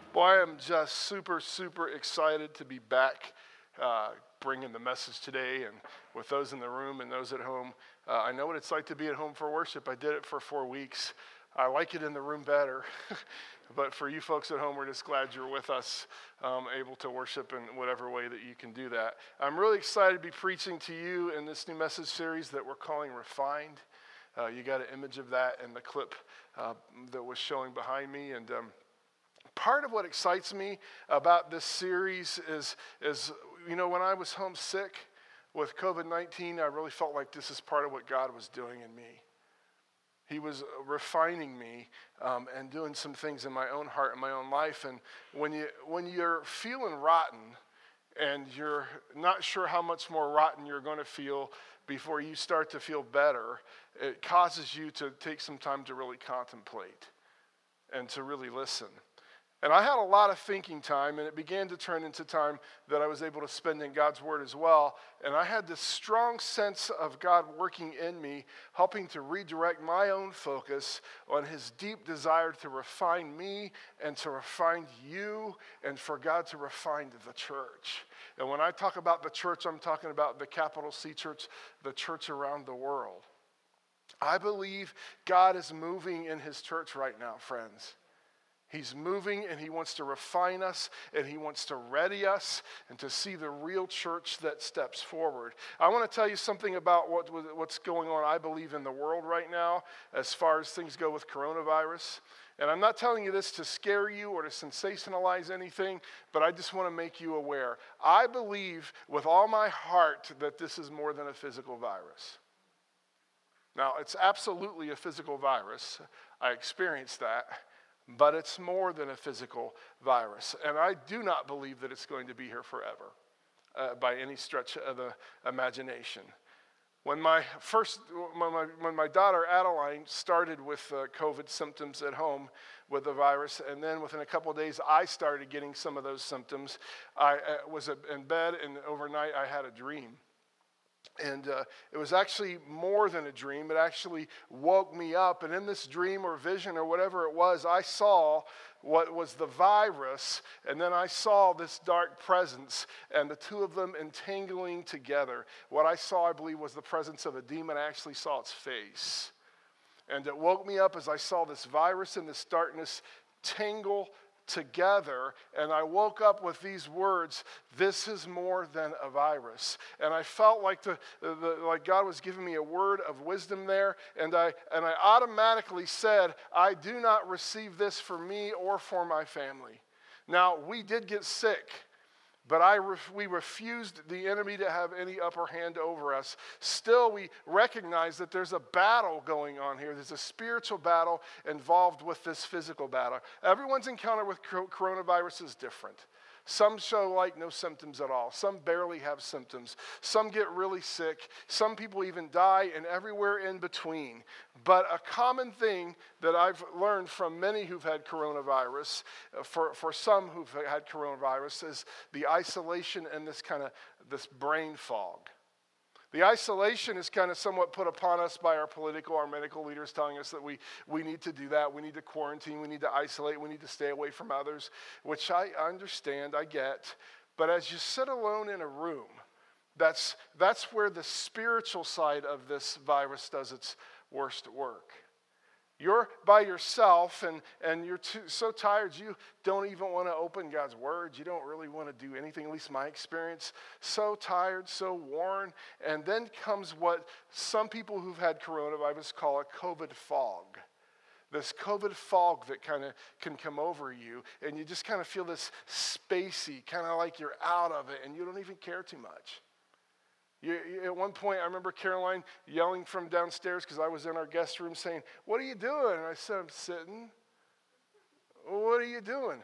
Boy, I am just super excited to be back bringing the message today and with those in the room and those at home. I know what it's like to be at home for worship. I did it for 4 weeks. I like it in the room better. But for you folks at home, we're just glad you're with us, able to worship in whatever way that you can do that. I'm really excited to be preaching to you in this new message series that we're calling Refined. You got an image of that in the clip that was showing behind me. And part of what excites me about this series is when I was homesick with COVID-19, I really felt like this is part of what God was doing in me. He was refining me and doing some things in my own heart and my own life. And when you're feeling rotten and you're not sure how much more rotten you're going to feel before you start to feel better, it causes you to take some time to really contemplate and to really listen. And I had a lot of thinking time, and it began to turn into time that I was able to spend in God's Word as well. And I had this strong sense of God working in me, helping to redirect my own focus on His deep desire to refine me and to refine you, and for God to refine the church. And when I talk about the church, I'm talking about the capital C church, the church around the world. I believe God is moving in His church right now, friends. He's moving, and He wants to refine us, and He wants to ready us and to see the real church that steps forward. I want to tell you something about what's going on, I believe, in the world right now as far as things go with coronavirus. And I'm not telling you this to scare you or to sensationalize anything, but I just want to make you aware. I believe with all my heart that this is more than a physical virus. Now, it's absolutely a physical virus. I experienced that. But it's more than a physical virus. And I do not believe that it's going to be here forever by any stretch of the imagination. When my daughter Adeline started with COVID symptoms at home with the virus, and then within a couple of days I started getting some of those symptoms, I was in bed, and overnight I had a dream. And it was actually more than a dream. It actually woke me up. And in this dream or vision or whatever it was, I saw what was the virus. And then I saw this dark presence and the two of them entangling together. What I saw, I believe, was the presence of a demon. I actually saw its face. And it woke me up as I saw this virus and this darkness tangle together, and I woke up with these words: this is more than a virus. And I felt like like God was giving me a word of wisdom there, and I automatically said, I do not receive this for me or for my family. Now, we did get sick, but we refused the enemy to have any upper hand over us. Still, we recognize that there's a battle going on here. There's a spiritual battle involved with this physical battle. Everyone's encounter with coronavirus is different. Some show like no symptoms at all. Some barely have symptoms. Some get really sick. Some people even die, and everywhere in between. But a common thing that I've learned from many who've had coronavirus, for some who've had coronavirus, is the isolation and this brain fog. The isolation is kind of somewhat put upon us by our medical leaders telling us that we need to do that. We need to quarantine. We need to isolate. We need to stay away from others, which I understand, I get. But as you sit alone in a room, that's where the spiritual side of this virus does its worst work. You're by yourself, and you're so tired you don't even want to open God's Word. You don't really want to do anything, at least my experience. So tired, so worn. And then comes what some people who've had coronavirus call a COVID fog. This COVID fog that kind of can come over you, and you just kind of feel this spacey, kind of like you're out of it, and you don't even care too much. At one point, I remember Caroline yelling from downstairs because I was in our guest room saying, "What are you doing?" And I said, "I'm sitting." "What are you doing?"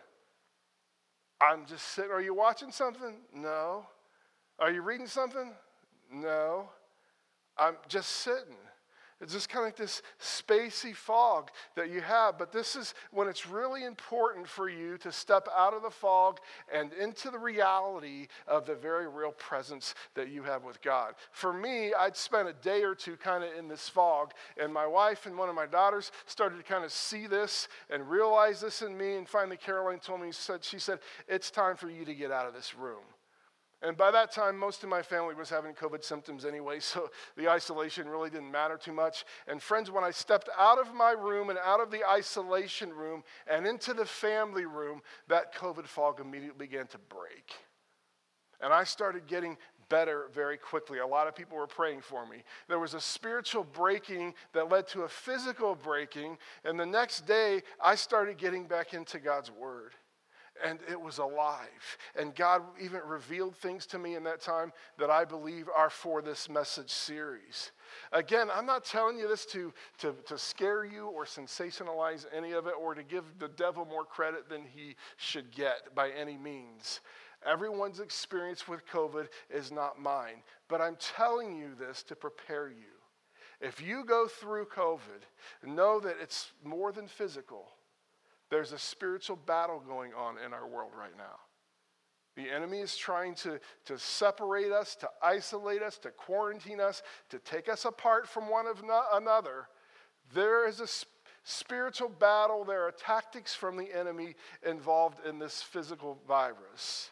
"I'm just sitting." "Are you watching something?" "No." "Are you reading something?" "No." "I'm just sitting." It's just kind of like this spacey fog that you have. But this is when it's really important for you to step out of the fog and into the reality of the very real presence that you have with God. For me, I'd spent a day or two kind of in this fog, and my wife and one of my daughters started to kind of see this and realize this in me. And finally, Caroline told me, she said, it's time for you to get out of this room. And by that time, most of my family was having COVID symptoms anyway, so the isolation really didn't matter too much. And friends, when I stepped out of my room and out of the isolation room and into the family room, that COVID fog immediately began to break. And I started getting better very quickly. A lot of people were praying for me. There was a spiritual breaking that led to a physical breaking, and the next day, I started getting back into God's Word. And it was alive. And God even revealed things to me in that time that I believe are for this message series. Again, I'm not telling you this to scare you or sensationalize any of it or to give the devil more credit than he should get by any means. Everyone's experience with COVID is not mine. But I'm telling you this to prepare you. If you go through COVID, know that it's more than physical. There's a spiritual battle going on in our world right now. The enemy is trying to separate us, to isolate us, to quarantine us, to take us apart from one another. There is a spiritual battle. There are tactics from the enemy involved in this physical virus.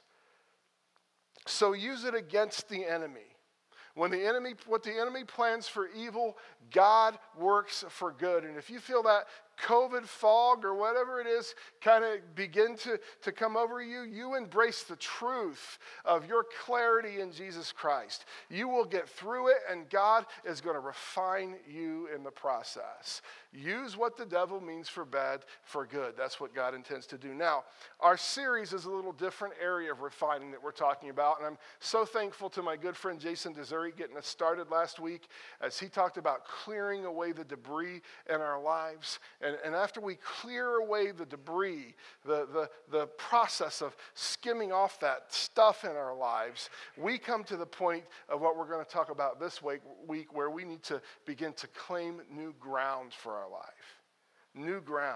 So use it against the enemy. What the enemy plans for evil, God works for good. And if you feel that COVID fog or whatever it is kind of begin to come over you, you embrace the truth of your clarity in Jesus Christ. You will get through it, and God is going to refine you in the process. Use what the devil means for bad for good. That's what God intends to do. Now, our series is a little different area of refining that we're talking about, and I'm so thankful to my good friend Jason Desuri getting us started last week as he talked about clearing away the debris in our lives. And after we clear away the debris, the process of skimming off that stuff in our lives, we come to the point of what we're going to talk about this week where we need to begin to claim new ground for our life. New ground.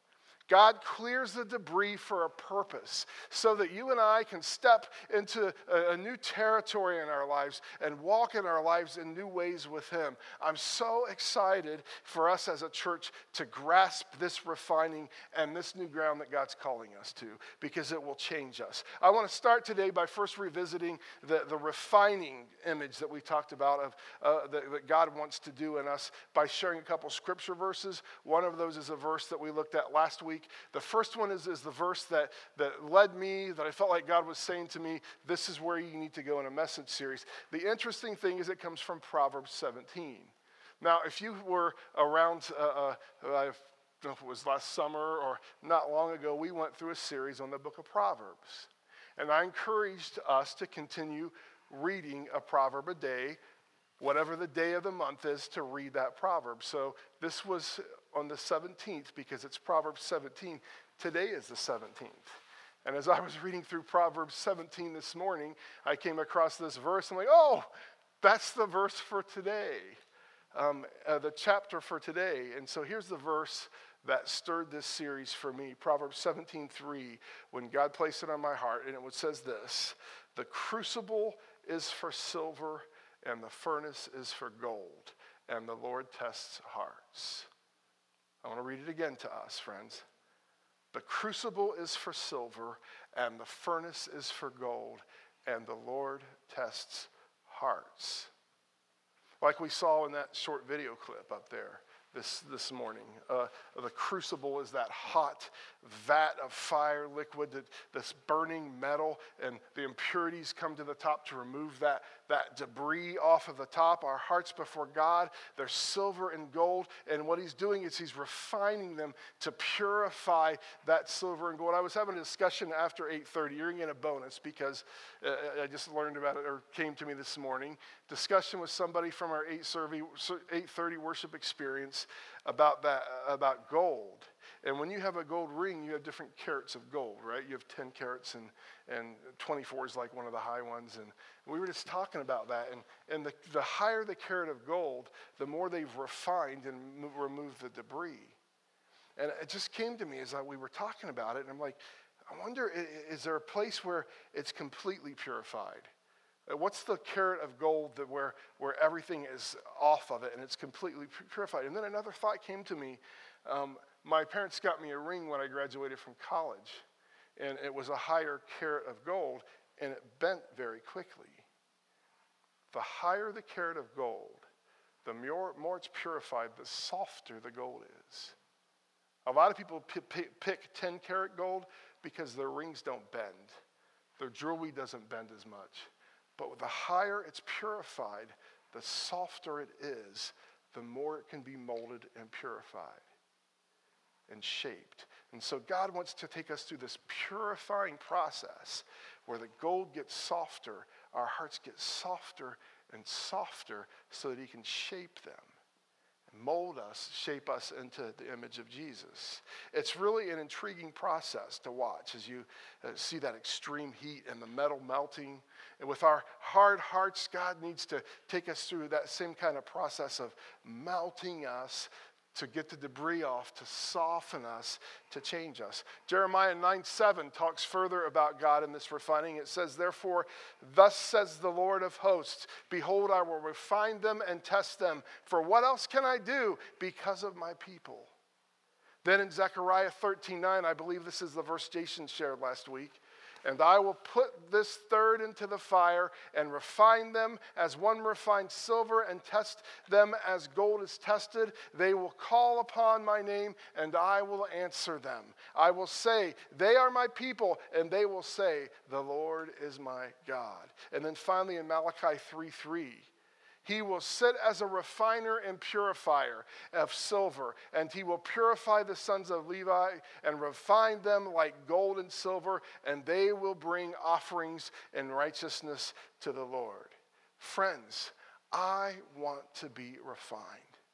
God clears the debris for a purpose so that you and I can step into a new territory in our lives and walk in our lives in new ways with Him. I'm so excited for us as a church to grasp this refining and this new ground that God's calling us to, because it will change us. I want to start today by first revisiting the refining image that we talked about of that God wants to do in us by sharing a couple scripture verses. One of those is a verse that we looked at last week. The first one is the verse that led me, that I felt like God was saying to me, this is where you need to go in a message series. The interesting thing is it comes from Proverbs 17. Now, if you were around, I don't know if it was last summer or not long ago, we went through a series on the book of Proverbs. And I encouraged us to continue reading a proverb a day, whatever the day of the month is, to read that proverb. So this was on the 17th, because it's Proverbs 17. Today is the 17th. And as I was reading through Proverbs 17 this morning, I came across this verse. I'm like, oh, that's the verse for today, the chapter for today. And so here's the verse that stirred this series for me, Proverbs 17:3, when God placed it on my heart. And it says this: the crucible is for silver, and the furnace is for gold, and the Lord tests hearts. I want to read it again to us, friends. The crucible is for silver, and the furnace is for gold, and the Lord tests hearts. Like we saw in that short video clip up there this morning. The crucible is that hot vat of fire liquid, this burning metal, and the impurities come to the top to remove that debris off of the top. Our hearts before God, they're silver and gold, and what He's doing is He's refining them to purify that silver and gold. I was having a discussion after 8:30. You're going to get a bonus because I just learned about it, or came to me this morning. Discussion with somebody from our 8:30 worship experience about gold. And when you have a gold ring, you have different carats of gold, right? You have 10 carats and 24 is like one of the high ones. And we were just talking about that. And the higher the carat of gold, the more they've refined and removed the debris. And it just came to me as we were talking about it. And I'm like, I wonder, is there a place where it's completely purified? What's the carat of gold that where everything is off of it and it's completely purified? And then another thought came to me. My parents got me a ring when I graduated from college, and it was a higher carat of gold, and it bent very quickly. The higher the carat of gold, the more it's purified, the softer the gold is. A lot of people pick 10 karat gold because their rings don't bend. Their jewelry doesn't bend as much. But the higher it's purified, the softer it is, the more it can be molded and purified and shaped. And so God wants to take us through this purifying process where the gold gets softer, our hearts get softer and softer so that he can shape them. Mold us, shape us into the image of Jesus. It's really an intriguing process to watch as you see that extreme heat and the metal melting. And with our hard hearts, God needs to take us through that same kind of process of melting us to get the debris off, to soften us, to change us. Jeremiah 9:7 talks further about God in this refining. It says, therefore, thus says the Lord of hosts, behold, I will refine them and test them. For what else can I do because of my people? Then in Zechariah 13:9, I believe this is the verse Jason shared last week, and I will put this third into the fire and refine them as one refines silver and test them as gold is tested. They will call upon my name and I will answer them. I will say, they are my people, and they will say, the Lord is my God. And then finally in Malachi 3:3, he will sit as a refiner and purifier of silver, and he will purify the sons of Levi and refine them like gold and silver, and they will bring offerings in righteousness to the Lord. Friends, I want to be refined.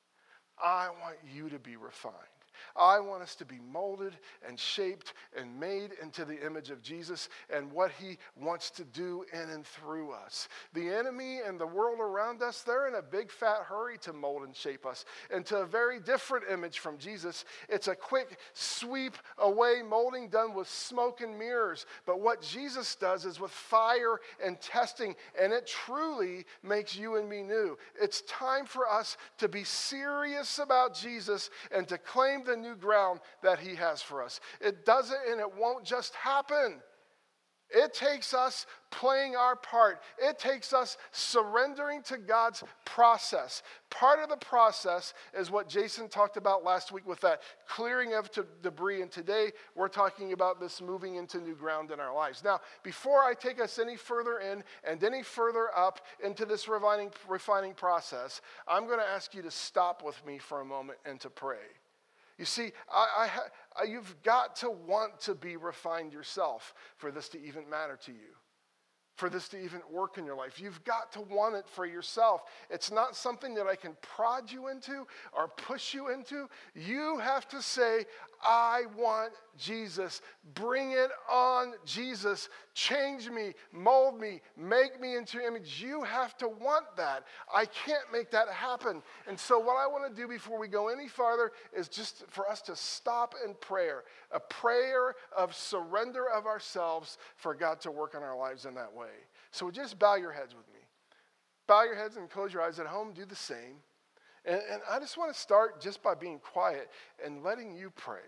I want you to be refined. I want us to be molded and shaped and made into the image of Jesus and what he wants to do in and through us. The enemy and the world around us, they're in a big fat hurry to mold and shape us into a very different image from Jesus. It's a quick sweep away molding done with smoke and mirrors. But what Jesus does is with fire and testing, and it truly makes you and me new. It's time for us to be serious about Jesus and to claim the new ground that he has for us. It doesn't and it won't just happen. It takes us playing our part. It takes us surrendering to God's process. Part of the process is what Jason talked about last week with that clearing of debris. And today we're talking about this moving into new ground in our lives. Now, before I take us any further in and any further up into this refining process, I'm going to ask you to stop with me for a moment and to pray. You see, you've got to want to be refined yourself for this to even matter to you, for this to even work in your life. You've got to want it for yourself. It's not something that I can prod you into or push you into. You have to say, I want Jesus. Bring it on, Jesus. Change me, mold me, make me into your image. You have to want that. I can't make that happen. And so what I want to do before we go any farther is just for us to stop in prayer, a prayer of surrender of ourselves for God to work in our lives in that way. So just bow your heads with me. Bow your heads and close your eyes. At home, do the same. And I just want to start just by being quiet and letting you pray.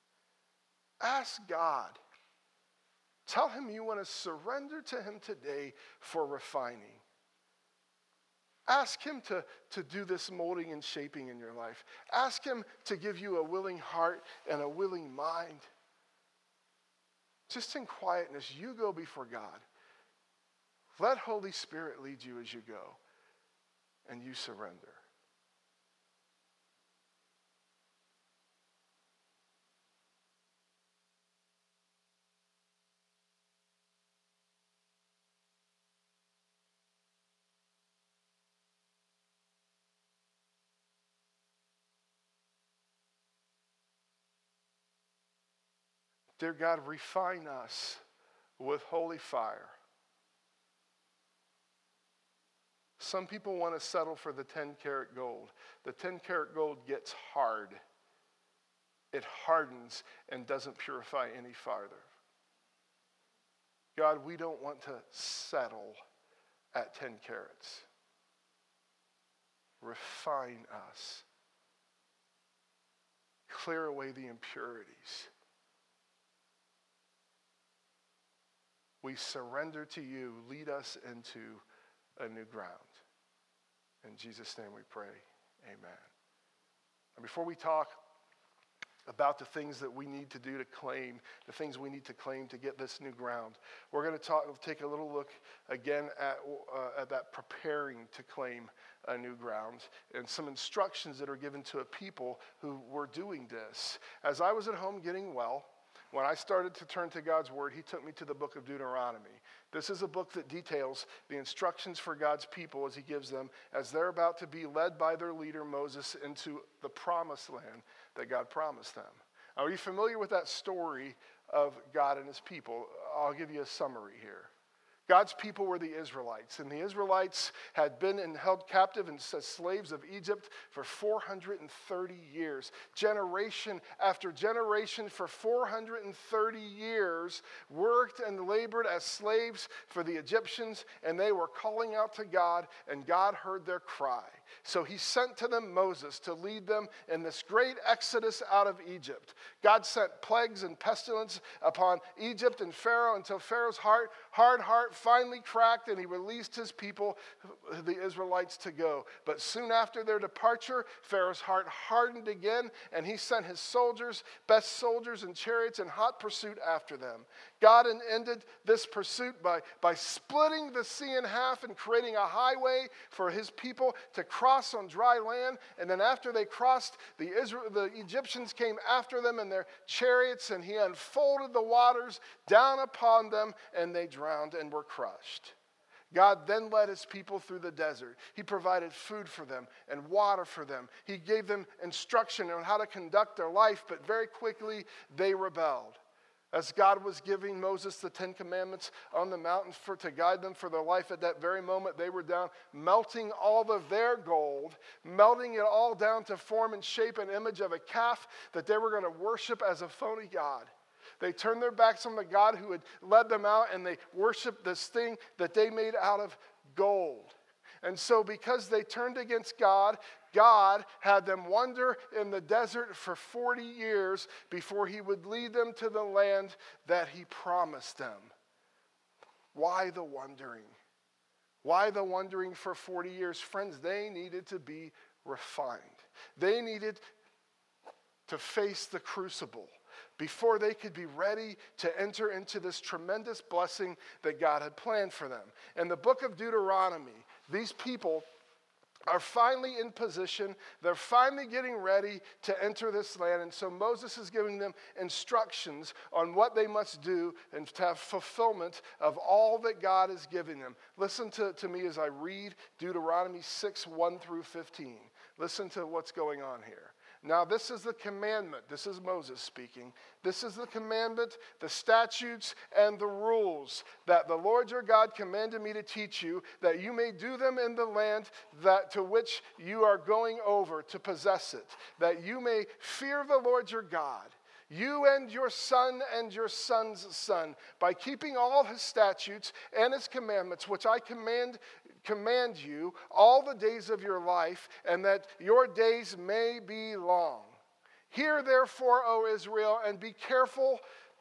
Ask God. Tell him you want to surrender to him today for refining. Ask him to do this molding and shaping in your life. Ask him to give you a willing heart and a willing mind. Just in quietness, you go before God. Let Holy Spirit lead you as you go, and you surrender. Dear God, refine us with holy fire. Some people want to settle for the 10-karat gold. The 10-karat gold gets hard. It hardens and doesn't purify any farther. God, we don't want to settle at 10 carats. Refine us. Clear away the impurities. We surrender to you. Lead us into a new ground. In Jesus' name we pray. Amen. And before we talk about the things that we need to do to claim, the things we need to claim to get this new ground, we're going to take a little look again at that preparing to claim a new ground and some instructions that are given to a people who were doing this. As I was at home getting well, when I started to turn to God's word, he took me to the book of Deuteronomy. This is a book that details the instructions for God's people as he gives them as they're about to be led by their leader Moses into the promised land that God promised them. Are you familiar with that story of God and his people? I'll give you a summary here. God's people were the Israelites, and the Israelites had been held captive and as slaves of Egypt for 430 years. Generation after generation for 430 years worked and labored as slaves for the Egyptians, and they were calling out to God, and God heard their cry. So he sent to them Moses to lead them in this great exodus out of Egypt. God sent plagues and pestilence upon Egypt and Pharaoh until Pharaoh's hard heart finally cracked, and he released his people, the Israelites, to go. But soon after their departure, Pharaoh's heart hardened again, and he sent his soldiers, best soldiers and chariots, in hot pursuit after them. God ended this pursuit by splitting the sea in half and creating a highway for his people to cross on dry land. And then after they crossed, the Egyptians came after them in their chariots, and he unfolded the waters down upon them, and they drowned and were crushed. God then led his people through the desert. He provided food for them and water for them. He gave them instruction on how to conduct their life, but very quickly they rebelled. As God was giving Moses the 10 Commandments on the mountain to guide them for their life, at that very moment they were down, melting all of their gold, melting it all down to form and shape an image of a calf that they were going to worship as a phony god. They turned their backs on the God who had led them out, and they worshiped this thing that they made out of gold. And so because they turned against God, God had them wander in the desert for 40 years before he would lead them to the land that he promised them. Why the wandering? Why the wandering for 40 years? Friends, they needed to be refined. They needed to face the crucible before they could be ready to enter into this tremendous blessing that God had planned for them. In the book of Deuteronomy, these people are finally in position. They're finally getting ready to enter this land. And so Moses is giving them instructions on what they must do and to have fulfillment of all that God is giving them. Listen to me as I read Deuteronomy 6, 1 through 15. Listen to what's going on here. Now this is the commandment. This is Moses speaking. This is the commandment, the statutes, and the rules that the Lord your God commanded me to teach you, that you may do them in the land that to which you are going over to possess it, that you may fear the Lord your God, you and your son and your son's son, by keeping all his statutes and his commandments, which I command you all the days of your life, and that your days may be long. Hear therefore, O Israel, and be careful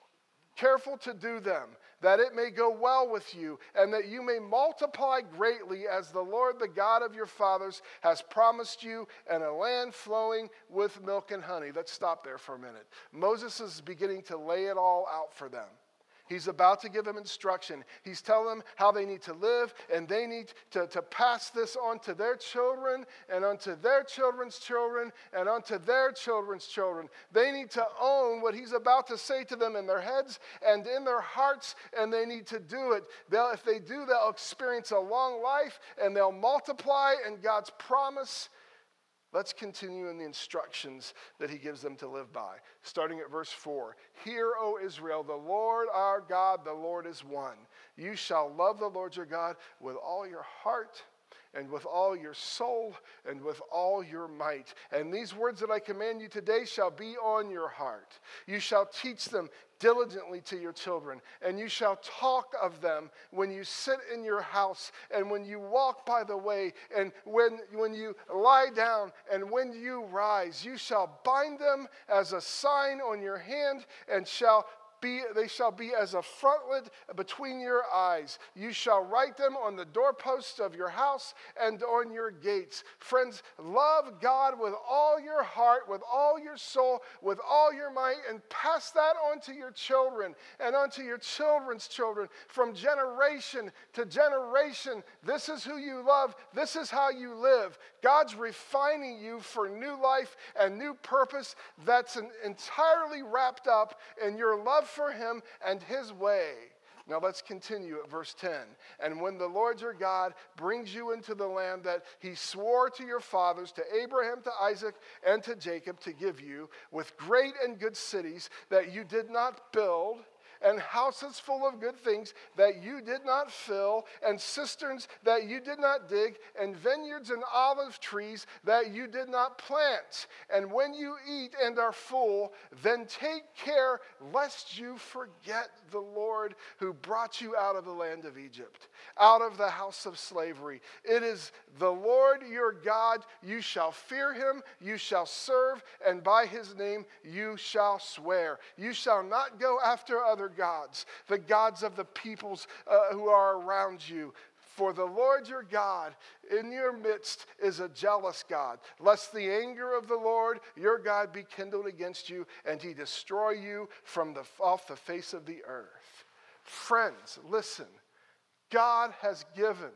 to do them, that it may go well with you, and that you may multiply greatly, as the Lord, the God of your fathers, has promised you, and a land flowing with milk and honey. Let's stop there for a minute. Moses is beginning to lay it all out for them. He's about to give them instruction. He's telling them how they need to live, and they need to pass this on to their children, and onto their children's children, and onto their children's children. They need to own what he's about to say to them in their heads and in their hearts, and they need to do it. If they do, they'll experience a long life, and they'll multiply, and God's promise Let's continue in the instructions that he gives them to live by. Starting at verse 4. Hear, O Israel, the Lord our God, the Lord is one. You shall love the Lord your God with all your heart and with all your soul and with all your might. And these words that I command you today shall be on your heart. You shall teach them diligently to your children, and you shall talk of them when you sit in your house, and when you walk by the way, and when you lie down, and when you rise. You shall bind them as a sign on your hand, and they shall be as a frontlet between your eyes. You shall write them on the doorposts of your house and on your gates. Friends, love God with all your heart, with all your soul, with all your might, and pass that on to your children and onto your children's children from generation to generation. This is who you love. This is how you live. God's refining you for new life and new purpose that's entirely wrapped up in your love for him and his way. Now let's continue at verse 10. And when the Lord your God brings you into the land that he swore to your fathers, to Abraham, to Isaac, and to Jacob to give you, with great and good cities that you did not build, and houses full of good things that you did not fill, and cisterns that you did not dig, and vineyards and olive trees that you did not plant. And when you eat and are full, then take care lest you forget the Lord who brought you out of the land of Egypt, out of the house of slavery. It is the Lord your God. You shall fear him, you shall serve, and by his name you shall swear. You shall not go after other gods, the gods of the peoples who are around you. For the Lord your God in your midst is a jealous God, lest the anger of the Lord your God be kindled against you, and he destroy you from off the face of the earth. Friends, listen. God has given.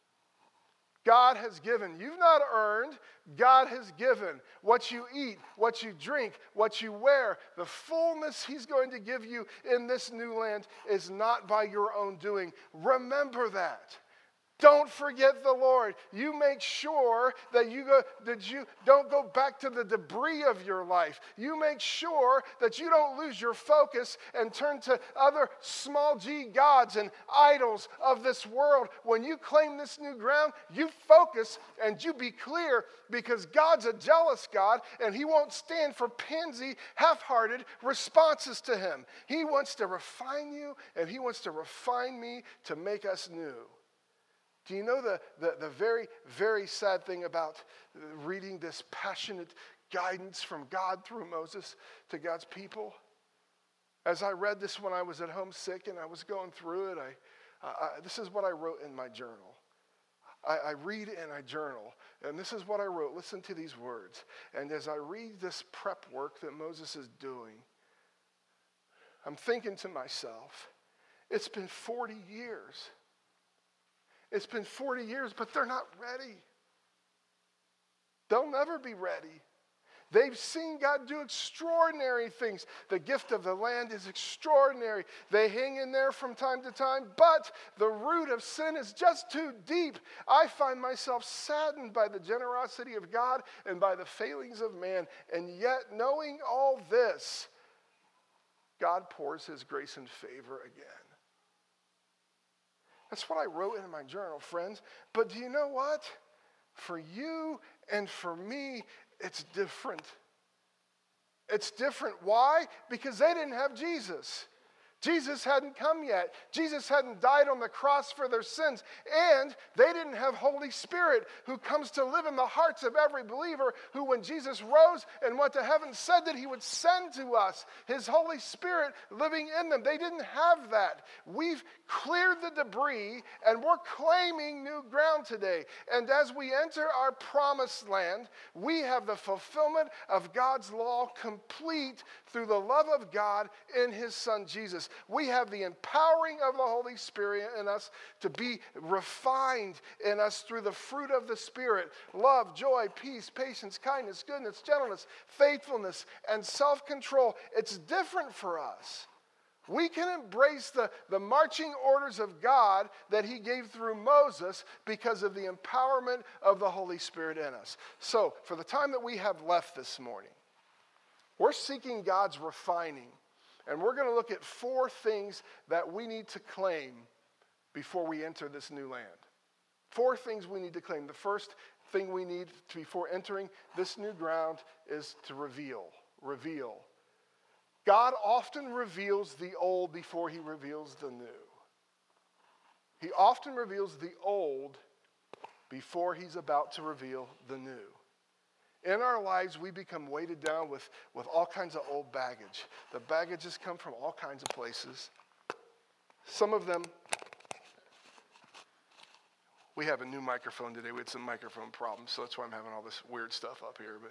God has given. You've not earned. God has given. What you eat, what you drink, what you wear, the fullness he's going to give you in this new land is not by your own doing. Remember that. Don't forget the Lord. You make sure that you don't go back to the debris of your life. You make sure that you don't lose your focus and turn to other small g gods and idols of this world. When you claim this new ground, you focus and you be clear, because God's a jealous God and he won't stand for pansy, half-hearted responses to him. He wants to refine you and he wants to refine me to make us new. Do you know the very, very sad thing about reading this passionate guidance from God through Moses to God's people? As I read this when I was at home sick and I was going through it, this is what I wrote in my journal. I read and I journal, and this is what I wrote. Listen to these words. And as I read this prep work that Moses is doing, I'm thinking to myself, it's been 40 years. It's been 40 years, but they're not ready. They'll never be ready. They've seen God do extraordinary things. The gift of the land is extraordinary. They hang in there from time to time, but the root of sin is just too deep. I find myself saddened by the generosity of God and by the failings of man. And yet, knowing all this, God pours his grace and favor again. That's what I wrote in my journal, friends. But do you know what? For you and for me, it's different. It's different. Why? Because they didn't have Jesus. Jesus hadn't come yet. Jesus hadn't died on the cross for their sins. And they didn't have Holy Spirit who comes to live in the hearts of every believer, who when Jesus rose and went to heaven said that he would send to us his Holy Spirit living in them. They didn't have that. We've cleared the debris and we're claiming new ground today. And as we enter our promised land, we have the fulfillment of God's law complete through the love of God in his Son Jesus. We have the empowering of the Holy Spirit in us to be refined in us through the fruit of the Spirit: love, joy, peace, patience, kindness, goodness, gentleness, faithfulness, and self-control. It's different for us. We can embrace the marching orders of God that he gave through Moses because of the empowerment of the Holy Spirit in us. So, for the time that we have left this morning, we're seeking God's refining. And we're going to look at 4 things that we need to claim before we enter this new land. 4 things we need to claim. The first thing we need before entering this new ground is to reveal. Reveal. God often reveals the old before he reveals the new. He often reveals the old before he's about to reveal the new. In our lives, we become weighted down with all kinds of old baggage. The baggages come from all kinds of places. Some of them, we have a new microphone today. We had some microphone problems, so that's why I'm having all this weird stuff up here.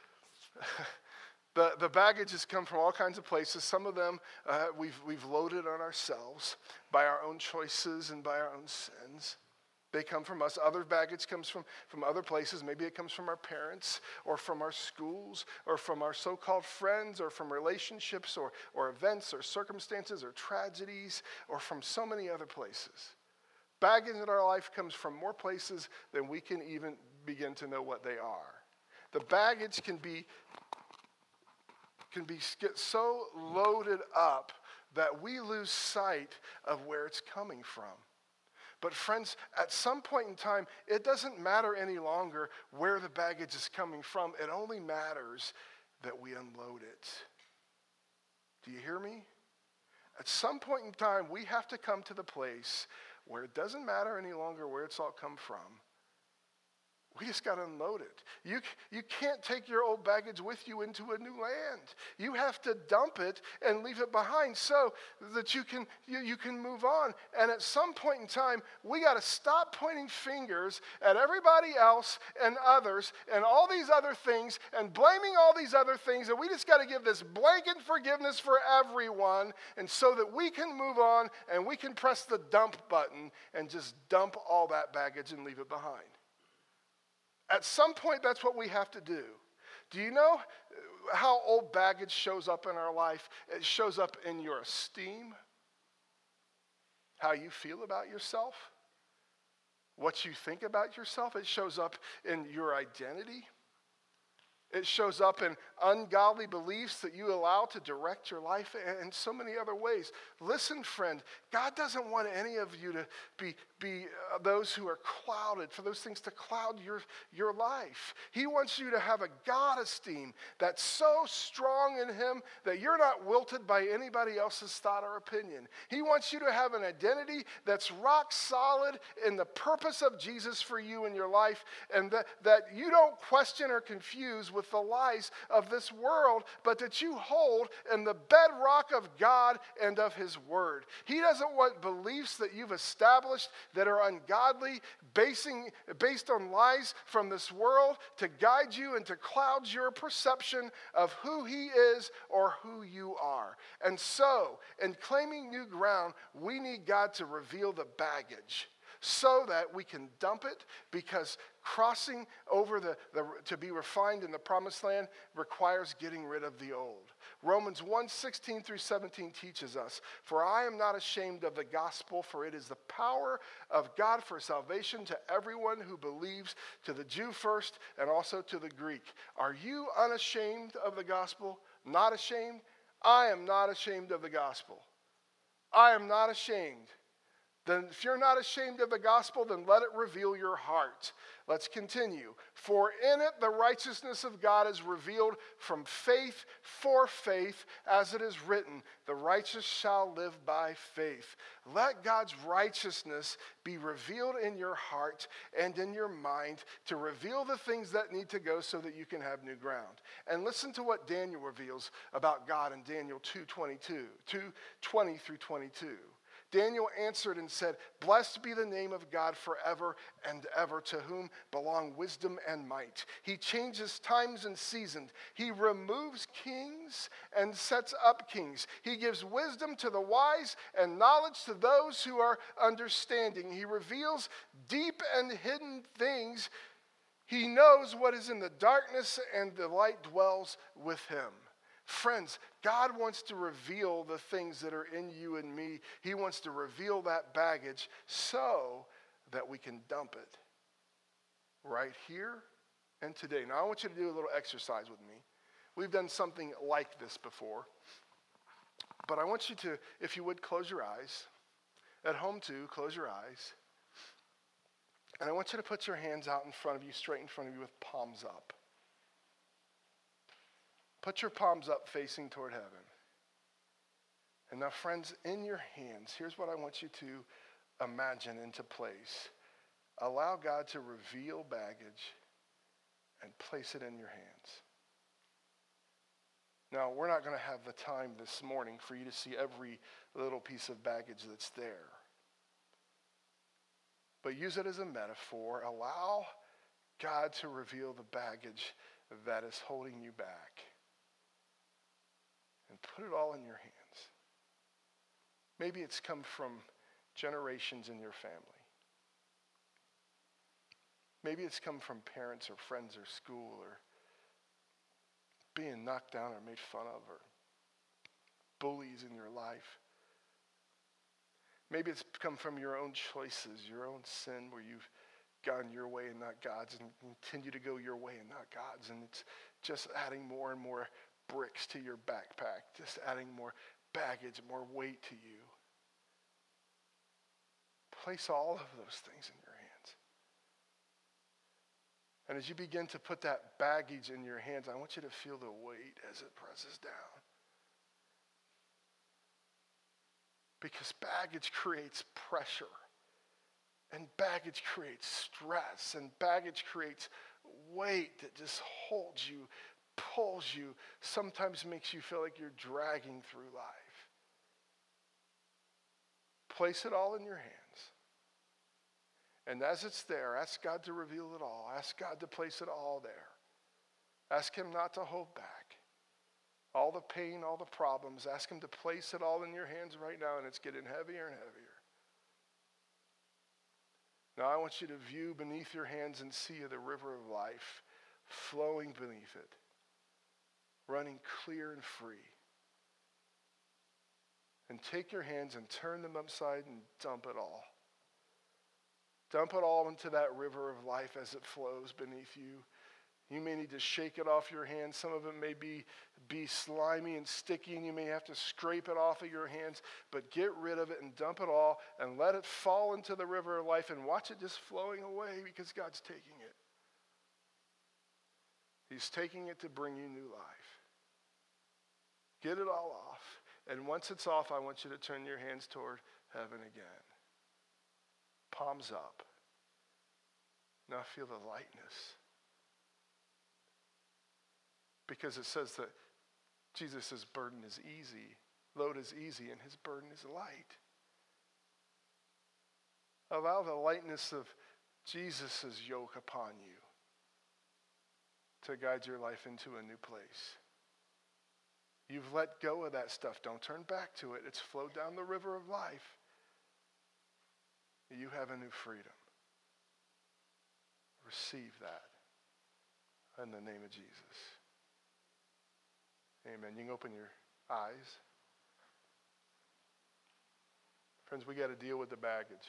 But the baggages come from all kinds of places. Some of them we've loaded on ourselves by our own choices and by our own sins. They come from us. Other baggage comes from other places. Maybe it comes from our parents or from our schools or from our so-called friends or from relationships or events or circumstances or tragedies or from so many other places. Baggage in our life comes from more places than we can even begin to know what they are. The baggage can get so loaded up that we lose sight of where it's coming from. But friends, at some point in time, it doesn't matter any longer where the baggage is coming from. It only matters that we unload it. Do you hear me? At some point in time, we have to come to the place where it doesn't matter any longer where it's all come from. We just got to unload it. You can't take your old baggage with you into a new land. You have to dump it and leave it behind so that you can move on. And at some point in time, we got to stop pointing fingers at everybody else and others and all these other things and blaming all these other things. And we just got to give this blanket forgiveness for everyone, and so that we can move on and we can press the dump button and just dump all that baggage and leave it behind. At some point, that's what we have to do. Do you know how old baggage shows up in our life? It shows up in your esteem, how you feel about yourself, what you think about yourself. It shows up in your identity. It shows up in ungodly beliefs that you allow to direct your life in so many other ways. Listen, friend, God doesn't want any of you to be those who are clouded, for those things to cloud your life. He wants you to have a God esteem that's so strong in him that you're not wilted by anybody else's thought or opinion. He wants you to have an identity that's rock solid in the purpose of Jesus for you in your life, and that you don't question or confuse with the lies of this world, but that you hold in the bedrock of God and of his word. He doesn't want beliefs that you've established that are ungodly, based on lies from this world, to guide you and to cloud your perception of who he is or who you are. And so, in claiming new ground, we need God to reveal the baggage so that we can dump it, because crossing over to be refined in the promised land requires getting rid of the old. Romans 1:16-17 teaches us, "For I am not ashamed of the gospel, for it is the power of God for salvation to everyone who believes, to the Jew first and also to the Greek." Are you unashamed of the gospel? Not ashamed? I am not ashamed of the gospel. I am not ashamed. Then if you're not ashamed of the gospel, then let it reveal your heart. Let's continue. "For in it the righteousness of God is revealed from faith for faith, as it is written, the righteous shall live by faith." Let God's righteousness be revealed in your heart and in your mind to reveal the things that need to go so that you can have new ground. And listen to what Daniel reveals about God in Daniel 2:20-22. Daniel answered and said, "Blessed be the name of God forever and ever, to whom belong wisdom and might. He changes times and seasons. He removes kings and sets up kings. He gives wisdom to the wise and knowledge to those who are understanding. He reveals deep and hidden things. He knows what is in the darkness, and the light dwells with him." Friends, God wants to reveal the things that are in you and me. He wants to reveal that baggage so that we can dump it right here and today. Now, I want you to do a little exercise with me. We've done something like this before. But I want you to, if you would, close your eyes. At home, too, close your eyes. And I want you to put your hands out in front of you, straight in front of you with palms up. Put your palms up facing toward heaven. And now, friends, in your hands, here's what I want you to imagine into place. Allow God to reveal baggage and place it in your hands. Now, we're not going to have the time this morning for you to see every little piece of baggage that's there. But use it as a metaphor. Allow God to reveal the baggage that is holding you back. And put it all in your hands. Maybe it's come from generations in your family. Maybe it's come from parents or friends or school or being knocked down or made fun of or bullies in your life. Maybe it's come from your own choices, your own sin where you've gone your way and not God's and continue to go your way and not God's. And it's just adding more and more bricks to your backpack, just adding more baggage, more weight to you. Place all of those things in your hands. And as you begin to put that baggage in your hands, I want you to feel the weight as it presses down. Because baggage creates pressure. And baggage creates stress. And baggage creates weight that just holds you, pulls you, sometimes makes you feel like you're dragging through life. Place it all in your hands. And as it's there, ask God to reveal it all. Ask God to place it all there. Ask him not to hold back. All the pain, all the problems, ask him to place it all in your hands right now, and it's getting heavier and heavier. Now I want you to view beneath your hands and see the river of life flowing beneath it, running clear and free. And take your hands and turn them upside and dump it all. Dump it all into that river of life as it flows beneath you. You may need to shake it off your hands. Some of it may be slimy and sticky, and you may have to scrape it off of your hands. But get rid of it and dump it all and let it fall into the river of life and watch it just flowing away because God's taking it. He's taking it to bring you new life. Get it all off. And once it's off, I want you to turn your hands toward heaven again. Palms up. Now feel the lightness. Because it says that Jesus' burden is easy, load is easy, and his burden is light. Allow the lightness of Jesus' yoke upon you to guide your life into a new place. You've let go of that stuff. Don't turn back to it. It's flowed down the river of life. You have a new freedom. Receive that in the name of Jesus. Amen. You can open your eyes. Friends, we got to deal with the baggage.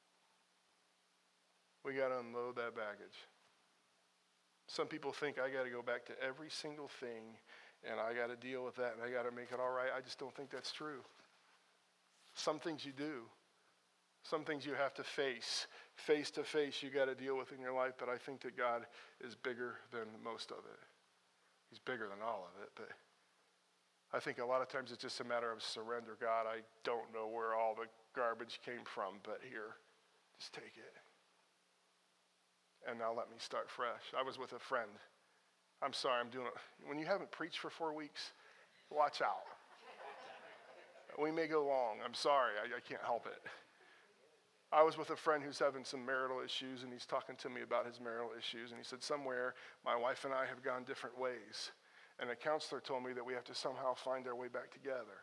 We got to unload that baggage. Some people think I got to go back to every single thing and I got to deal with that and I got to make it all right. I just don't think that's true. Some things you do. Some things you have to face to face, you got to deal with in your life, but I think that God is bigger than most of it. He's bigger than all of it, but I think a lot of times it's just a matter of surrender. God, I don't know where all the garbage came from, but here, just take it. And now let me start fresh. I was with a friend. I'm sorry, I'm doing it. When you haven't preached for 4 weeks, watch out. We may go long. I'm sorry, I can't help it. I was with a friend who's having some marital issues, and he's talking to me about his marital issues, and he said, somewhere my wife and I have gone different ways, and a counselor told me that we have to somehow find our way back together.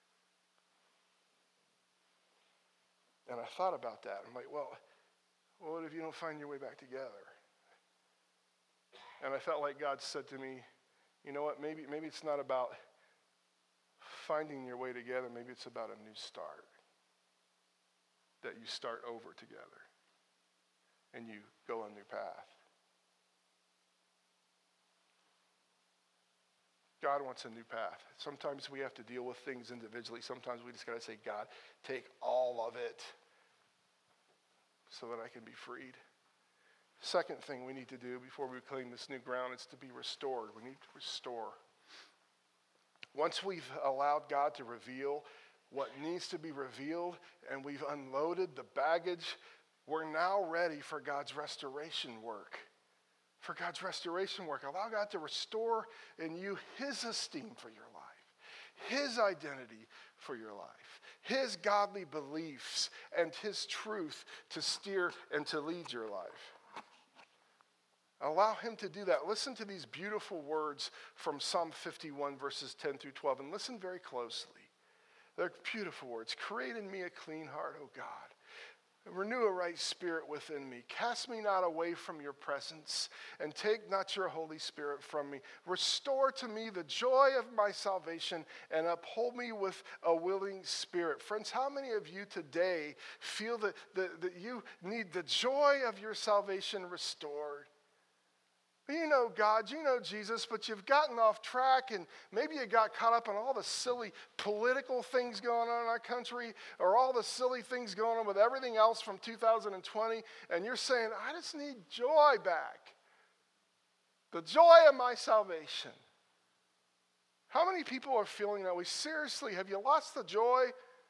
And I thought about that. I'm like, well, what if you don't find your way back together? And I felt like God said to me, you know what, maybe it's not about finding your way together. Maybe it's about a new start. That you start over together and you go a new path. God wants a new path. Sometimes we have to deal with things individually. Sometimes we just got to say, God, take all of it so that I can be freed. Second thing we need to do before we claim this new ground is to be restored. We need to restore. Once we've allowed God to reveal what needs to be revealed and we've unloaded the baggage, we're now ready for God's restoration work. For God's restoration work. Allow God to restore in you his esteem for your life, his identity for your life, his godly beliefs and his truth to steer and to lead your life. Allow him to do that. Listen to these beautiful words from Psalm 51, verses 10 through 12, and listen very closely. They're beautiful words. Create in me a clean heart, O God. Renew a right spirit within me. Cast me not away from your presence, and take not your Holy Spirit from me. Restore to me the joy of my salvation, and uphold me with a willing spirit. Friends, how many of you today feel that you need the joy of your salvation restored? You know God, you know Jesus, but you've gotten off track and maybe you got caught up in all the silly political things going on in our country or all the silly things going on with everything else from 2020, and you're saying, I just need joy back. The joy of my salvation. How many people are feeling that way? Seriously, have you lost the joy?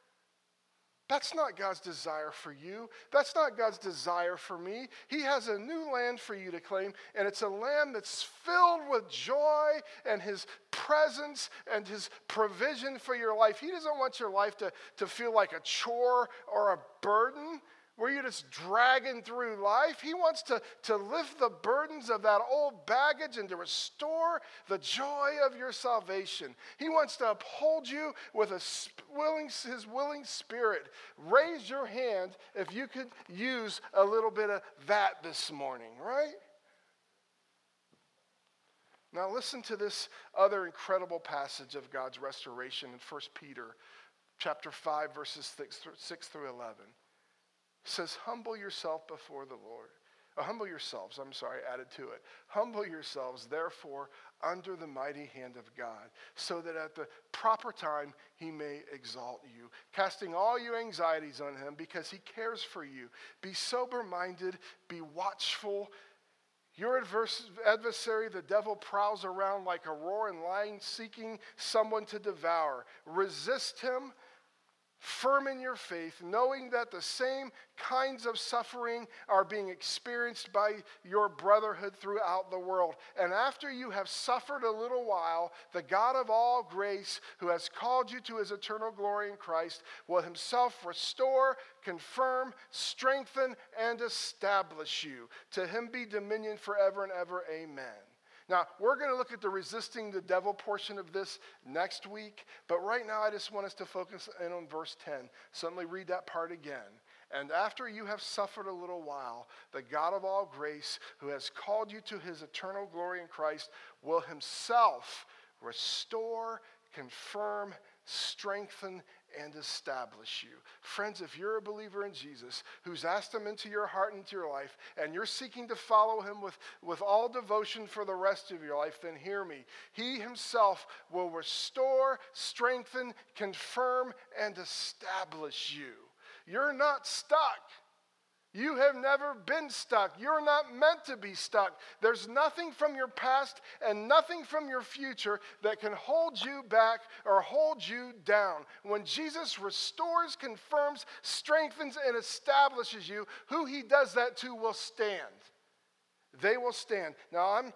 That's not God's desire for you. That's not God's desire for me. He has a new land for you to claim, and it's a land that's filled with joy and his presence and his provision for your life. He doesn't want your life to feel like a chore or a burden where you're just dragging through life. He wants to lift the burdens of that old baggage and to restore the joy of your salvation. He wants to uphold you with his willing spirit. Raise your hand if you could use a little bit of that this morning, right? Now listen to this other incredible passage of God's restoration in 1 Peter chapter 5, verses 6 through 11. It says, humble yourself before the Lord. Humble yourselves, added to it. Humble yourselves, therefore, under the mighty hand of God, so that at the proper time he may exalt you, casting all your anxieties on him because he cares for you. Be sober-minded, be watchful. Your adversary, the devil, prowls around like a roaring lion seeking someone to devour. Resist him. Firm in your faith, knowing that the same kinds of suffering are being experienced by your brotherhood throughout the world. And after you have suffered a little while, the God of all grace, who has called you to his eternal glory in Christ, will himself restore, confirm, strengthen, and establish you. To him be dominion forever and ever. Amen. Now, we're going to look at the resisting the devil portion of this next week, but right now I just want us to focus in on verse 10. So let me read that part again. And after you have suffered a little while, the God of all grace, who has called you to his eternal glory in Christ, will himself restore, confirm, strengthen, and establish you. Friends, if you're a believer in Jesus who's asked him into your heart and into your life, and you're seeking to follow him with all devotion for the rest of your life, then hear me. He himself will restore, strengthen, confirm, and establish you. You're not stuck. You have never been stuck. You're not meant to be stuck. There's nothing from your past and nothing from your future that can hold you back or hold you down. When Jesus restores, confirms, strengthens, and establishes you, who he does that to will stand. They will stand. Now, I'm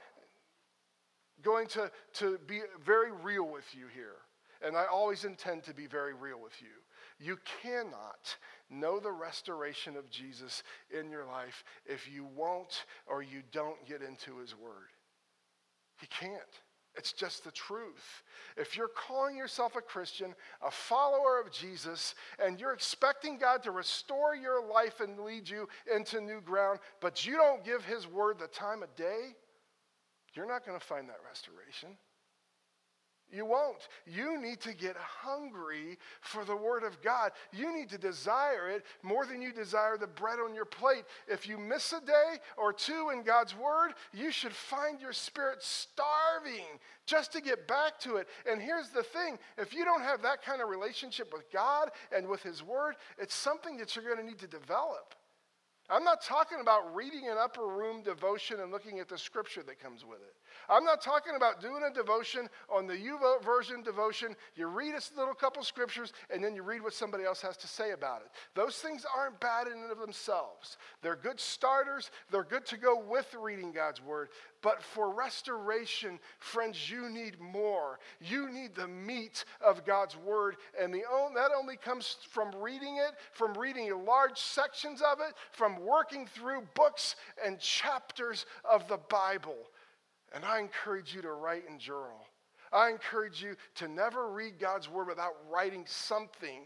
going to be very real with you here, and I always intend to be very real with you. You cannot know the restoration of Jesus in your life if you won't or you don't get into his word. You can't. It's just the truth. If you're calling yourself a Christian, a follower of Jesus, and you're expecting God to restore your life and lead you into new ground, but you don't give his word the time of day, you're not going to find that restoration. You won't. You need to get hungry for the Word of God. You need to desire it more than you desire the bread on your plate. If you miss a day or two in God's Word, you should find your spirit starving just to get back to it. And here's the thing. If you don't have that kind of relationship with God and with His Word, it's something that you're going to need to develop. I'm not talking about reading an upper room devotion and looking at the scripture that comes with it. I'm not talking about doing a devotion on the YouVersion devotion. You read a little couple scriptures and then you read what somebody else has to say about it. Those things aren't bad in and of themselves. They're good starters. They're good to go with reading God's word. But for restoration, friends, you need more. You need the meat of God's word. And that only comes from reading it, from reading large sections of it, from working through books and chapters of the Bible. And I encourage you to write and journal. I encourage you to never read God's word without writing something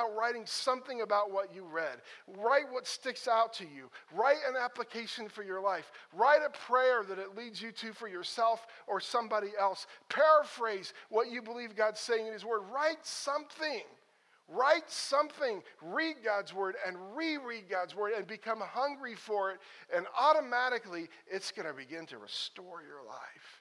about what you read. Write what sticks out to you. Write an application for your life. Write a prayer that it leads you to for yourself or somebody else. Paraphrase what you believe God's saying in His word. Write something. Write something. Read God's word and reread God's word and become hungry for it. And automatically, it's going to begin to restore your life.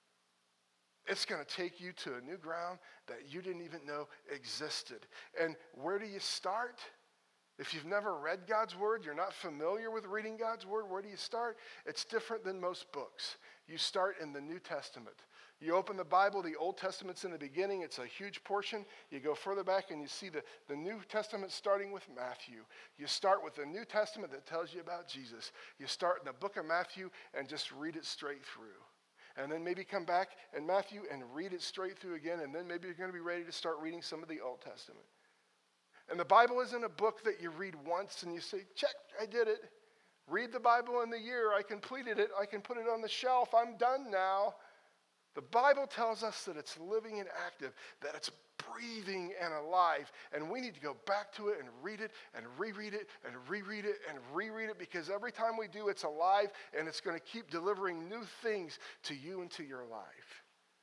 It's going to take you to a new ground that you didn't even know existed. And where do you start? If you've never read God's word, you're not familiar with reading God's word, where do you start? It's different than most books. You start in the New Testament. You open the Bible, the Old Testament's in the beginning. It's a huge portion. You go further back and you see the New Testament starting with Matthew. You start with the New Testament that tells you about Jesus. You start in the book of Matthew and just read it straight through. And then maybe come back in Matthew and read it straight through again. And then maybe you're going to be ready to start reading some of the Old Testament. And the Bible isn't a book that you read once and you say, check, I did it. Read the Bible in the year. I completed it. I can put it on the shelf. I'm done now. The Bible tells us that it's living and active, that it's breathing and alive. And we need to go back to it and read it and reread it and reread it and reread it, because every time we do, it's alive and it's going to keep delivering new things to you and to your life.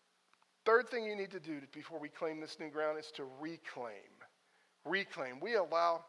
Third thing you need to do before we claim this new ground is to reclaim. Reclaim. We allow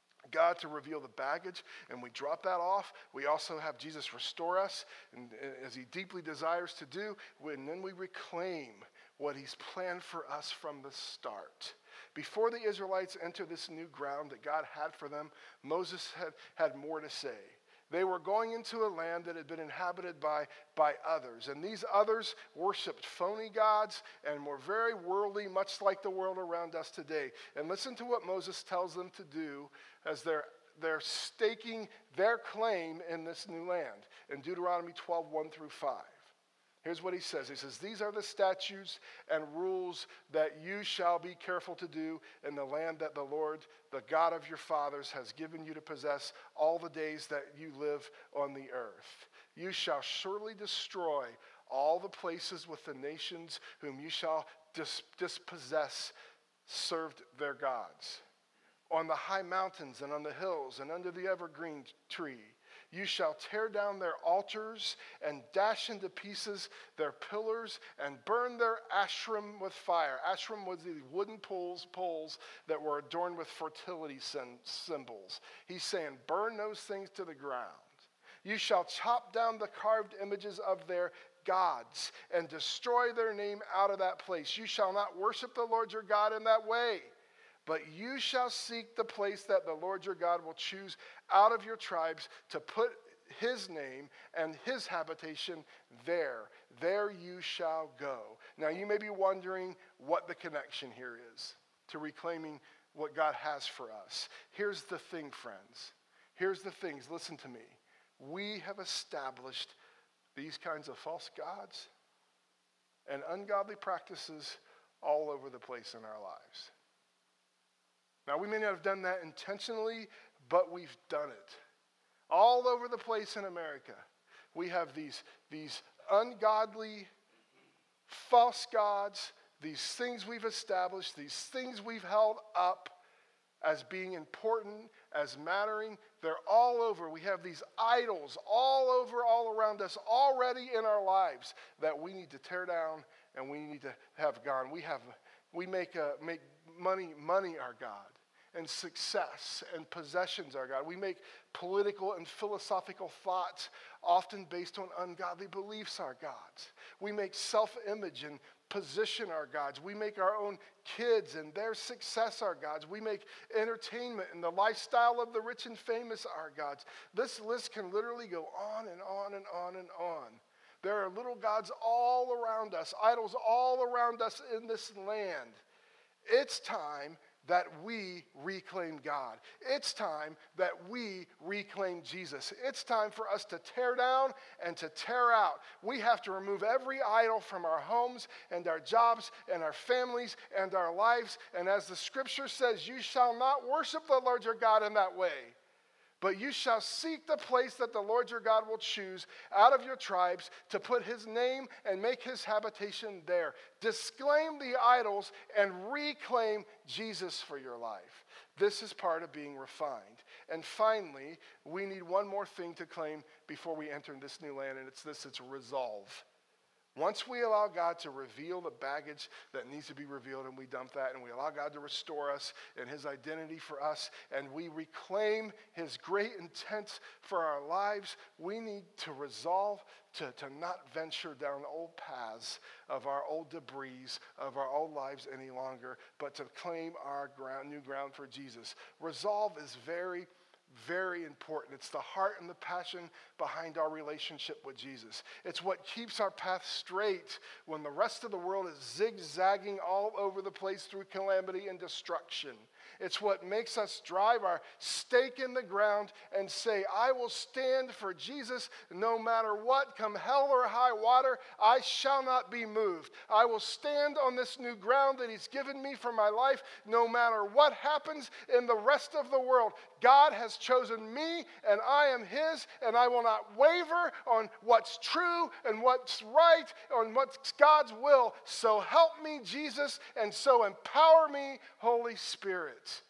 God to reveal the baggage, and we drop that off. We also have Jesus restore us, and as He deeply desires to do, and then we reclaim what He's planned for us from the start. Before the Israelites enter this new ground that God had for them, Moses had more to say. They were going into a land that had been inhabited by others. And these others worshiped phony gods and were very worldly, much like the world around us today. And listen to what Moses tells them to do as they're staking their claim in this new land. In Deuteronomy 12, 1 through 5. Here's what he says. He says, these are the statutes and rules that you shall be careful to do in the land that the Lord, the God of your fathers, has given you to possess all the days that you live on the earth. You shall surely destroy all the places with the nations whom you shall dispossess served their gods. On the high mountains and on the hills and under the evergreen tree, you shall tear down their altars and dash into pieces their pillars and burn their ashram with fire. Ashram was the wooden poles that were adorned with fertility symbols. He's saying, burn those things to the ground. You shall chop down the carved images of their gods and destroy their name out of that place. You shall not worship the Lord your God in that way. But you shall seek the place that the Lord your God will choose out of your tribes to put His name and His habitation there. There you shall go. Now you may be wondering what the connection here is to reclaiming what God has for us. Here's the thing, friends. Here's the things. Listen to me. We have established these kinds of false gods and ungodly practices all over the place in our lives. Now, we may not have done that intentionally, but we've done it. All over the place in America, we have these ungodly, false gods, these things we've established, these things we've held up as being important, as mattering. They're all over. We have these idols all over, all around us, already in our lives that we need to tear down and we need to have gone. We make money our God, and success and possessions our God. We make political and philosophical thoughts, often based on ungodly beliefs, our gods. We make self-image and position our gods. We make our own kids and their success our gods. We make entertainment and the lifestyle of the rich and famous our gods. This list can literally go on and on and on and on. There are little gods all around us, idols all around us in this land. It's time that we reclaim God. It's time that we reclaim Jesus. It's time for us to tear down and to tear out. We have to remove every idol from our homes and our jobs and our families and our lives. And as the scripture says, you shall not worship the Lord your God in that way. But you shall seek the place that the Lord your God will choose out of your tribes to put his name and make his habitation there. Disclaim the idols and reclaim Jesus for your life. This is part of being refined. And finally, we need one more thing to claim before we enter this new land, and it's resolve. Once we allow God to reveal the baggage that needs to be revealed, and we dump that, and we allow God to restore us and his identity for us, and we reclaim his great intent for our lives, we need to resolve to not venture down old paths of our old debris, of our old lives any longer, but to claim our new ground for Jesus. Resolve is very, very important. It's the heart and the passion behind our relationship with Jesus. It's what keeps our path straight when the rest of the world is zigzagging all over the place through calamity and destruction. It's what makes us drive our stake in the ground and say, I will stand for Jesus no matter what, come hell or high water, I shall not be moved. I will stand on this new ground that he's given me for my life no matter what happens in the rest of the world. God has chosen me and I am his, and I will not waver on what's true and what's right, on what's God's will. So help me, Jesus, and so empower me, Holy Spirit.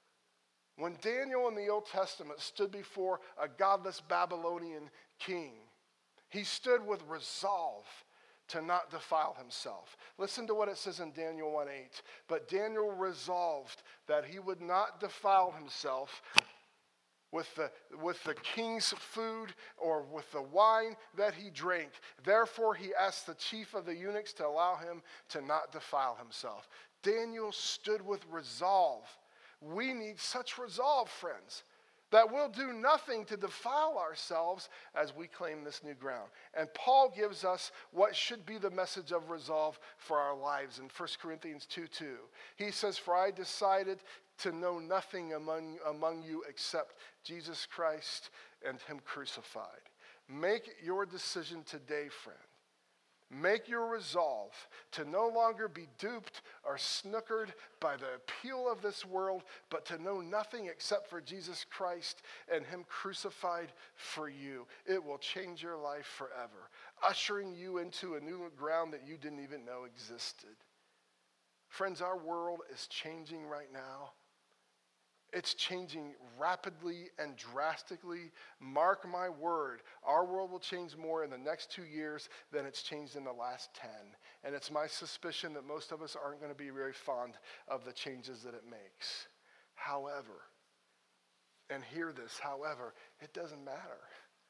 When Daniel in the Old Testament stood before a godless Babylonian king, he stood with resolve to not defile himself. Listen to what it says in Daniel 1:8. But Daniel resolved that he would not defile himself with the king's food or with the wine that he drank. Therefore, he asked the chief of the eunuchs to allow him to not defile himself. Daniel stood with resolve. We need such resolve, friends, that we'll do nothing to defile ourselves as we claim this new ground. And Paul gives us what should be the message of resolve for our lives in 1 Corinthians 2:2. He says, for I decided to know nothing among you except Jesus Christ and him crucified. Make your decision today, friend. Make your resolve to no longer be duped or snookered by the appeal of this world, but to know nothing except for Jesus Christ and him crucified for you. It will change your life forever, ushering you into a new ground that you didn't even know existed. Friends, our world is changing right now. It's changing rapidly and drastically. Mark my word, our world will change more in the next 2 years than it's changed in the last 10. And it's my suspicion that most of us aren't going to be very fond of the changes that it makes. However, and hear this, however, it doesn't matter.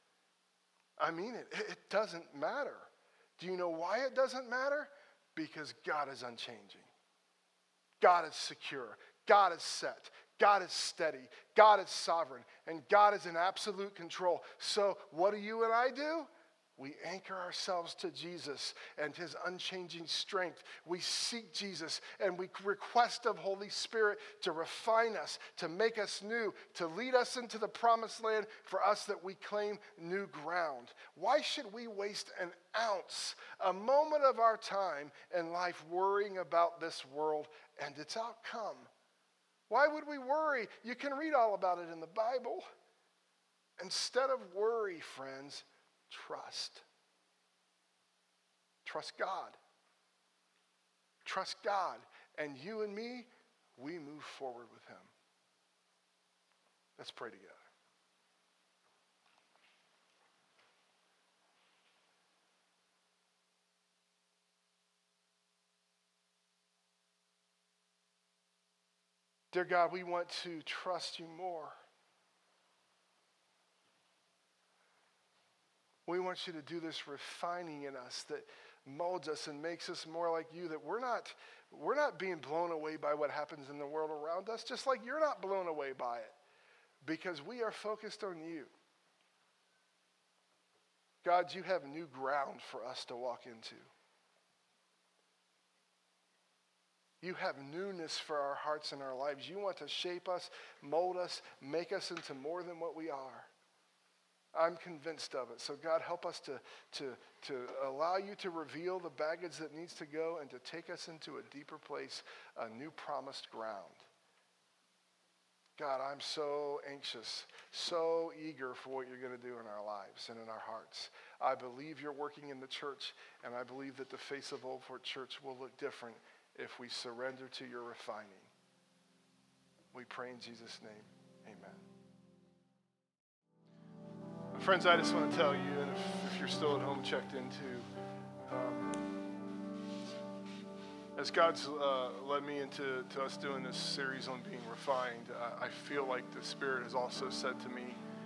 I mean it. It doesn't matter. Do you know why it doesn't matter? Because God is unchanging. God is secure. God is set. God is steady. God is sovereign. And God is in absolute control. So what do you and I do? We anchor ourselves to Jesus and his unchanging strength. We seek Jesus and we request of Holy Spirit to refine us, to make us new, to lead us into the promised land for us that we claim new ground. Why should we waste an ounce, a moment of our time in life worrying about this world and its outcome? Why would we worry? You can read all about it in the Bible. Instead of worry, friends, trust. Trust God. Trust God. And you and me, we move forward with him. Let's pray together. Dear God, we want to trust you more. We want you to do this refining in us that molds us and makes us more like you, that we're not being blown away by what happens in the world around us, just like you're not blown away by it, because we are focused on you. God, you have new ground for us to walk into. You have newness for our hearts and our lives. You want to shape us, mold us, make us into more than what we are. I'm convinced of it. So God, help us to allow you to reveal the baggage that needs to go and to take us into a deeper place, a new promised ground. God, I'm so anxious, so eager for what you're going to do in our lives and in our hearts. I believe you're working in the church, and I believe that the face of Old Fort Church will look different if we surrender to your refining. We pray in Jesus' name. Amen. Friends, I just want to tell you, and if you're still at home checked into, as God's led me into us doing this series on being refined, I feel like the Spirit has also said to me,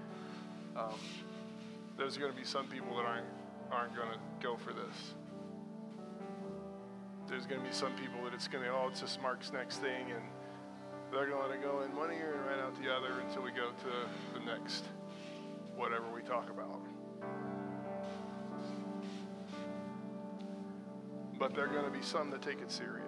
there's going to be some people that aren't going to go for this. There's going to be some people that it's just Mark's next thing, and they're going to go in one ear and right out the other until we go to the next whatever we talk about. But there are going to be some that take it serious.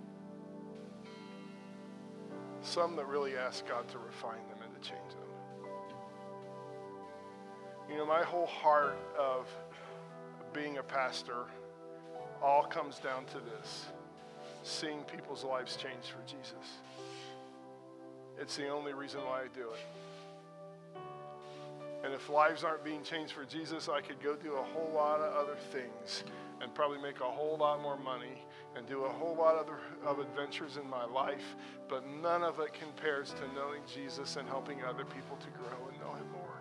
Some that really ask God to refine them and to change them. You know, my whole heart of being a pastor all comes down to this: seeing people's lives change for Jesus. It's the only reason why I do it. And if lives aren't being changed for Jesus, I could go do a whole lot of other things and probably make a whole lot more money and do a whole lot of adventures in my life, but none of it compares to knowing Jesus and helping other people to grow and know him more.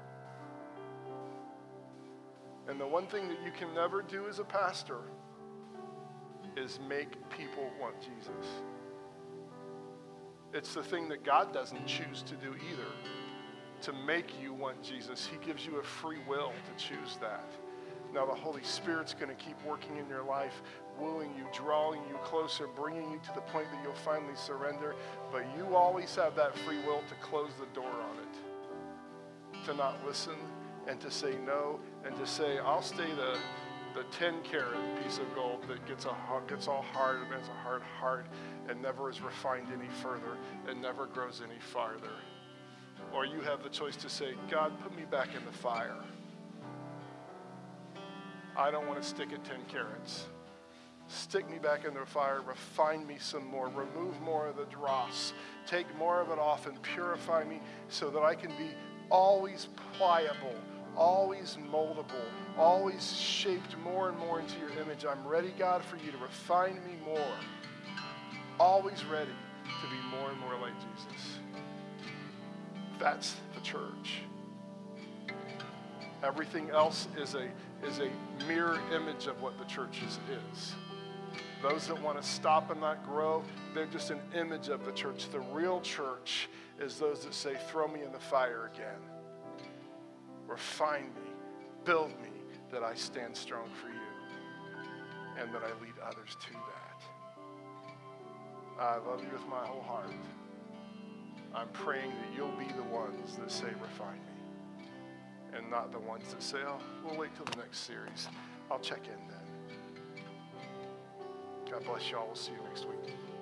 And the one thing that you can never do as a pastor is make people want Jesus. It's the thing that God doesn't choose to do either, to make you want Jesus. He gives you a free will to choose that. Now the Holy Spirit's going to keep working in your life, wooing you, drawing you closer, bringing you to the point that you'll finally surrender, but you always have that free will to close the door on it, to not listen and to say no, and to say, I'll stay the 10-carat piece of gold that gets all hard and has a hard heart and never is refined any further and never grows any farther. Or you have the choice to say, God, put me back in the fire. I don't want to stick at 10 carats. Stick me back in the fire, refine me some more, remove more of the dross, take more of it off and purify me so that I can be always pliable, always moldable, always shaped more and more into your image. I'm ready, God, for you to refine me more. Always ready to be more and more like Jesus. That's the church. Everything else is a mirror image of what the church is. Those that want to stop and not grow, they're just an image of the church. The real church is those that say, throw me in the fire again. Refine me, build me, that I stand strong for you, and that I lead others to that. I love you with my whole heart. I'm praying that you'll be the ones that say, refine me, and not the ones that say, oh, we'll wait till the next series. I'll check in then. God bless you all. We'll see you next week.